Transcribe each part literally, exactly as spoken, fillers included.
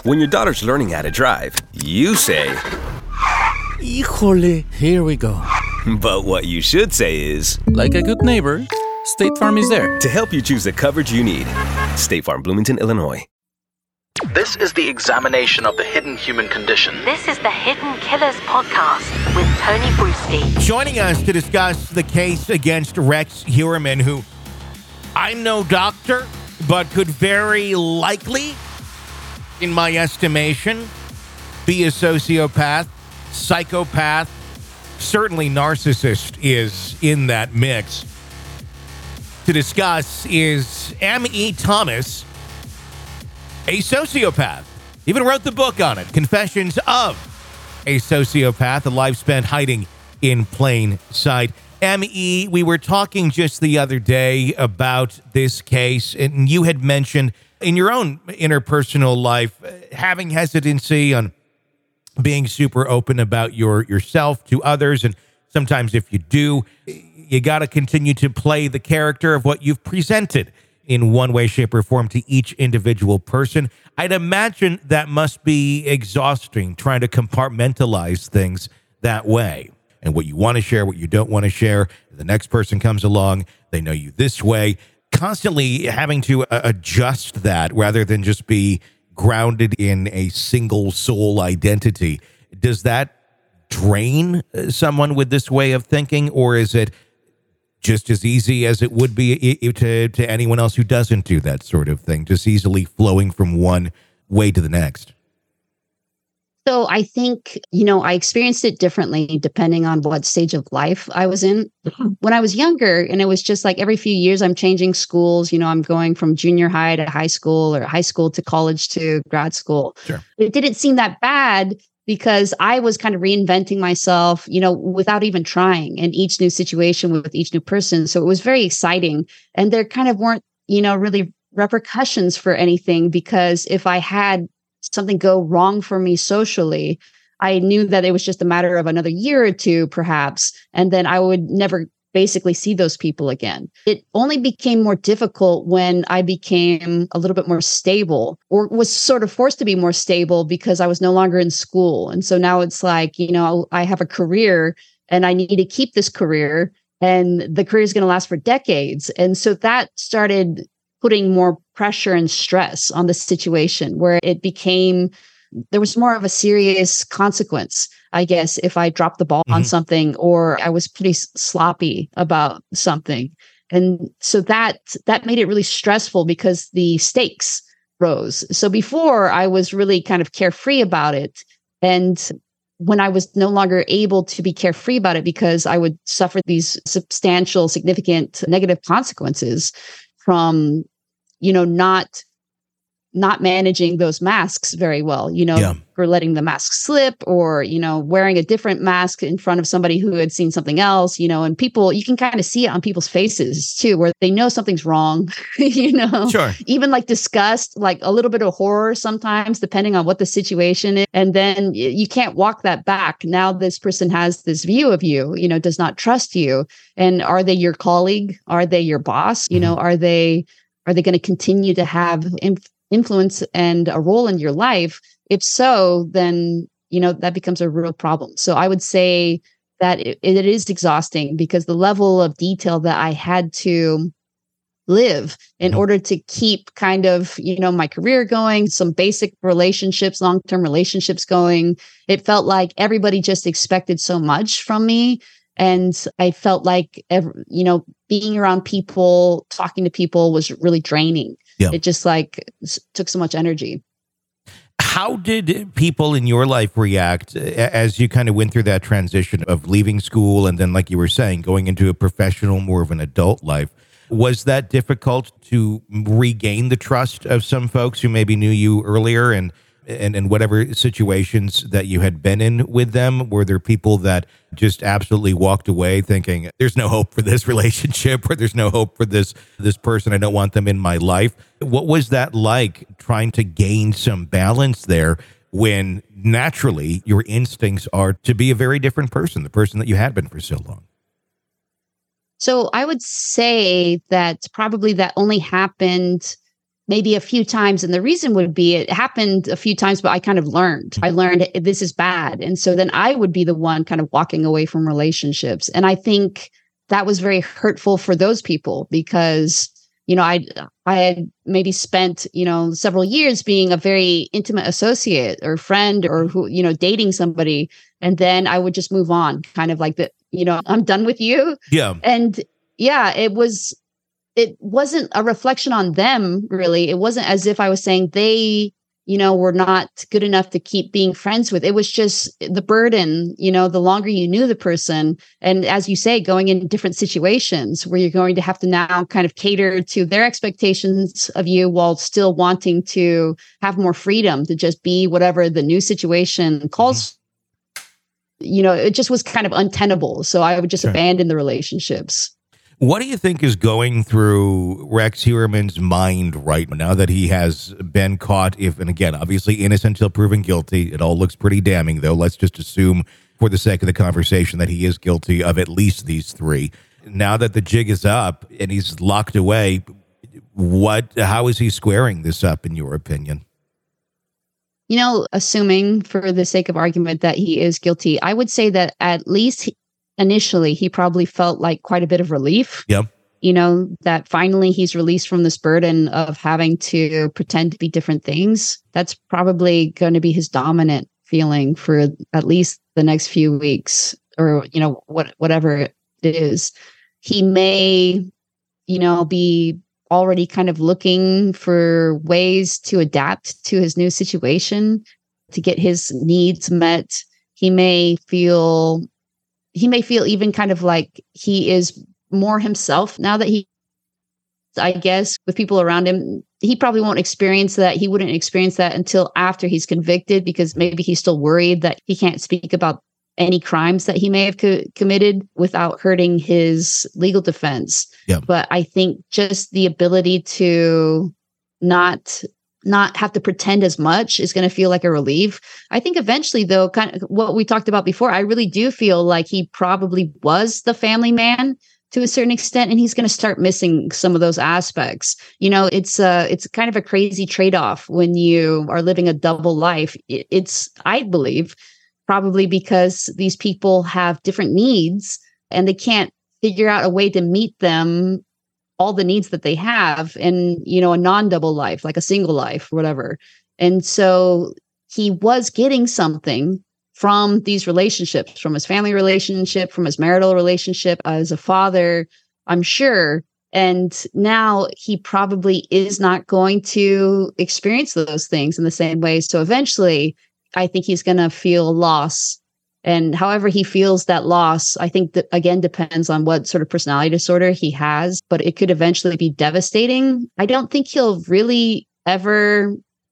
When your daughter's learning how to drive, you say, Híjole, here we go. But what you should say is, like a good neighbor, State Farm is there to help you choose the coverage you need. State Farm, Bloomington, Illinois. This is the examination of the hidden human condition. This is the Hidden Killers podcast with Tony Bruschi. Joining us to discuss the case against Rex Heuermann, who I'm no doctor, but could very likely, in my estimation, be a sociopath, psychopath, certainly narcissist is in that mix. To discuss is M E. Thomas, a sociopath. Even wrote the book on it, Confessions of a Sociopath, a life spent hiding in plain sight. M E, we were talking just the other day about this case, and you had mentioned in your own interpersonal life having hesitancy on being super open about your yourself to others. And sometimes if you do, you got to continue to play the character of what you've presented in one way, shape, or form to each individual person. I'd imagine that must be exhausting, trying to compartmentalize things that way. And what you want to share, what you don't want to share. The next person comes along, they know you this way. Constantly having to uh, adjust that rather than just be grounded in a single soul identity. Does that drain someone with this way of thinking, or is it just as easy as it would be to, to anyone else who doesn't do that sort of thing, just easily flowing from one way to the next? So I think, you know, I experienced it differently depending on what stage of life I was in. When I was younger, and it was just like every few years I'm changing schools, you know, I'm going from junior high to high school or high school to college to grad school. Sure. It didn't seem that bad because I was kind of reinventing myself, you know, without even trying in each new situation with each new person. So it was very exciting. And there kind of weren't, you know, really repercussions for anything, because if I had something go wrong for me socially, I knew that it was just a matter of another year or two, perhaps, and then I would never basically see those people again. It only became more difficult when I became a little bit more stable, or was sort of forced to be more stable because I was no longer in school. And so now it's like, you know, I have a career and I need to keep this career, and the career is going to last for decades. And so that started putting more pressure and stress on the situation, where it became, there was more of a serious consequence, I guess, if I dropped the ball mm-hmm. on something, or I was pretty sloppy about something. And so that, that made it really stressful because the stakes rose. So before, I was really kind of carefree about it. And when I was no longer able to be carefree about it because I would suffer these substantial, significant negative consequences from, you know, not not managing those masks very well, you know, yeah. or letting the mask slip, or, you know, wearing a different mask in front of somebody who had seen something else, you know, and people, you can kind of see it on people's faces too, where they know something's wrong, you know, sure. Even like disgust, like a little bit of horror sometimes, depending on what the situation is. And then you can't walk that back. Now this person has this view of you, you know, does not trust you. And are they your colleague? Are they your boss? You know, Mm-hmm. are they, are they going to continue to have inf- influence and a role in your life? If so, then, you know, that becomes a real problem. So I would say that it, it is exhausting, because the level of detail that I had to live in Mm-hmm. order to keep kind of, you know, my career going, some basic relationships, long-term relationships going, it felt like everybody just expected so much from me. And I felt like, every, you know, being around people, talking to people was really draining. Yeah. It just like s- took so much energy. How did people in your life react as you kind of went through that transition of leaving school and then, like you were saying, going into a professional, more of an adult life? Was that difficult to regain the trust of some folks who maybe knew you earlier, and and, and whatever situations that you had been in with them? Were there people that just absolutely walked away thinking, there's no hope for this relationship, or there's no hope for this this person, I don't want them in my life? What was that like, trying to gain some balance there when naturally your instincts are to be a very different person, the person that you had been for so long? So I would say that probably that only happened maybe a few times. And the reason would be it happened a few times, but I kind of learned. I learned this is bad. And so then I would be the one kind of walking away from relationships. And I think that was very hurtful for those people because, you know, I I had maybe spent, you know, several years being a very intimate associate or friend or who, you know, dating somebody. And then I would just move on, kind of like the, you know, I'm done with you. Yeah. And yeah, it was, it wasn't a reflection on them, really. It wasn't as if I was saying they, you know, were not good enough to keep being friends with. It was just the burden, you know, the longer you knew the person. And as you say, going in different situations where you're going to have to now kind of cater to their expectations of you while still wanting to have more freedom to just be whatever the new situation calls. Mm-hmm. You know, it just was kind of untenable. So I would just sure. abandon the relationships. What do you think is going through Rex Heuermann's mind right now that he has been caught? If, and again, obviously innocent until proven guilty. It all looks pretty damning, though. Let's just assume, for the sake of the conversation, that he is guilty of at least these three. Now that the jig is up and he's locked away, what? How is he squaring this up, in your opinion? You know, assuming for the sake of argument that he is guilty, I would say that at least he, initially, he probably felt like quite a bit of relief. Yep. You know, that finally he's released from this burden of having to pretend to be different things. That's probably going to be his dominant feeling for at least the next few weeks or, you know, what whatever it is. He may, you know, be already kind of looking for ways to adapt to his new situation, to get his needs met. He may feel... He may feel even kind of like he is more himself now that he, I guess, with people around him. He probably won't experience that. He wouldn't experience that until after he's convicted, because maybe he's still worried that he can't speak about any crimes that he may have co- committed without hurting his legal defense. Yeah. But I think just the ability to not not have to pretend as much is going to feel like a relief. I think eventually, though, kind of what we talked about before, I really do feel like he probably was the family man to a certain extent, and he's going to start missing some of those aspects. You know, it's uh, it's kind of a crazy trade-off when you are living a double life. It's, I believe, probably because these people have different needs and they can't figure out a way to meet them, all the needs that they have in, you know, a non-double life, like a single life, whatever. And so he was getting something from these relationships, from his family relationship, from his marital relationship as a father, I'm sure. And now he probably is not going to experience those things in the same way. So eventually, I think he's going to feel loss. And however he feels that loss, I think that, again, depends on what sort of personality disorder he has, but it could eventually be devastating. I don't think he'll really ever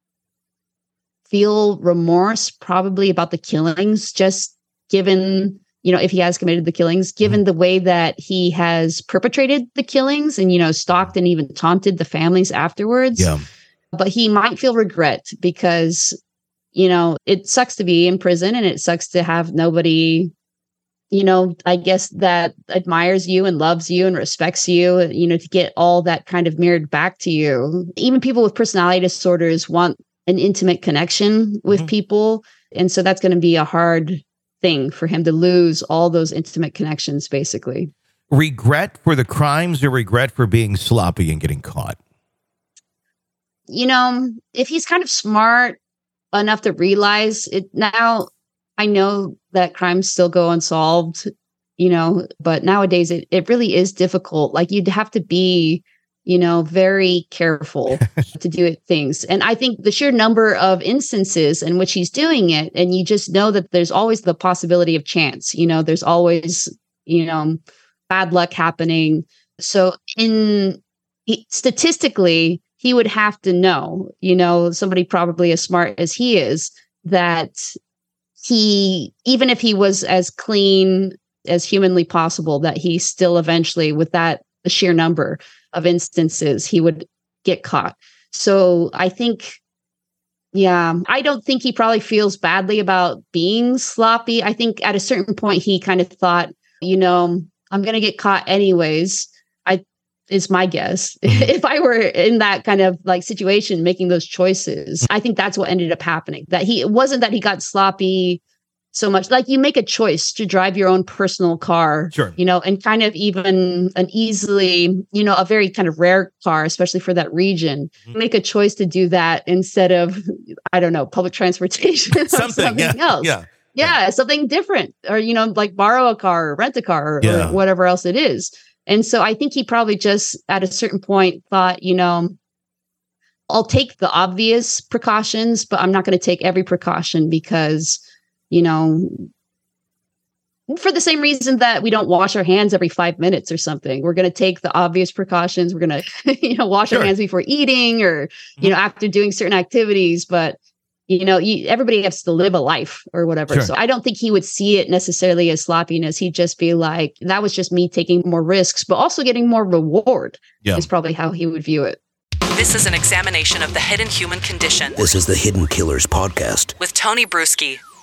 feel remorse, probably, about the killings, just given, you know, if he has committed the killings, given the way that he has perpetrated the killings and, you know, stalked and even taunted the families afterwards. Yeah. But he might feel regret because, you know, it sucks to be in prison and it sucks to have nobody, you know, I guess, that admires you and loves you and respects you, you know, to get all that kind of mirrored back to you. Even people with personality disorders want an intimate connection with mm-hmm. people. And so that's going to be a hard thing for him to lose all those intimate connections, basically. Regret for the crimes or regret for being sloppy and getting caught? You know, if he's kind of smart enough to realize it now, I know that crimes still go unsolved, you know, but nowadays it, it really is difficult. Like, you'd have to be, you know, very careful to do it, things. And I think the sheer number of instances in which he's doing it, and you just know that there's always the possibility of chance, you know, there's always, you know, bad luck happening. So in he, statistically, he would have to know, you know, somebody probably as smart as he is, that he, even if he was as clean as humanly possible, that he still eventually, with that sheer number of instances, he would get caught. So I think, yeah, I don't think he probably feels badly about being sloppy. I think at a certain point, he kind of thought, you know, I'm going to get caught anyways. I is my guess. If I were in that kind of like situation, making those choices, I think that's what ended up happening. That he, it wasn't that he got sloppy so much. Like you make a choice to drive your own personal car, sure. you know, and kind of even an easily, you know, a very kind of rare car, especially for that region. Mm-hmm. Make a choice to do that instead of, I don't know, public transportation or something, something yeah, else. Yeah. Yeah, yeah, something different, or, you know, like borrow a car or rent a car or, yeah. or whatever else it is. And so I think he probably just at a certain point thought, you know, I'll take the obvious precautions, but I'm not going to take every precaution because, you know, for the same reason that we don't wash our hands every five minutes or something. We're going to take the obvious precautions. We're going to, you know, wash sure. our hands before eating or, you know, after doing certain activities. But, you know, you, everybody has to live a life or whatever. Sure. So I don't think he would see it necessarily as sloppiness. He'd just be like, that was just me taking more risks, but also getting more reward yeah. is probably how he would view it. This is an examination of the hidden human condition. This is the Hidden Killers Podcast with Tony Bruschi.